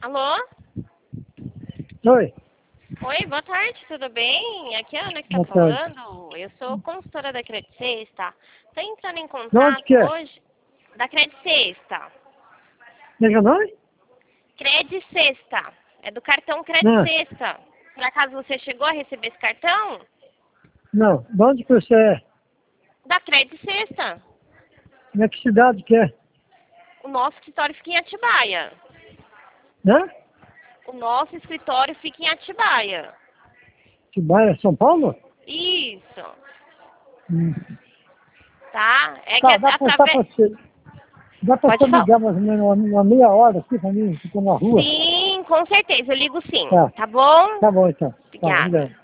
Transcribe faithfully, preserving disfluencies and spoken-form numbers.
Alô? Oi. Oi, boa tarde, tudo bem? Aqui é a Ana que tá Boa tarde. falando. Eu sou consultora da Credit Sexta. Tô entrando em De onde contato que é? hoje da Credit Sexta. Veja nome? Credit Sexta. É do cartão Credit Não. Sexta. Por acaso você chegou a receber esse cartão? Não. De onde que você é? Da Credit Sexta. Na que cidade que é? O nosso escritório fica em Atibaia. Né? O nosso escritório fica em Atibaia. Atibaia, São Paulo? Isso. Hum. Tá? É que Tá, dá pra, dá pra através... você. Dá pra você Pode falar. ligar mais ou menos uma, uma meia hora aqui pra mim, que eu tô na rua? Sim, com certeza. Eu ligo sim. Tá. Tá bom? Tá bom então. Tá, Obrigada. obrigado.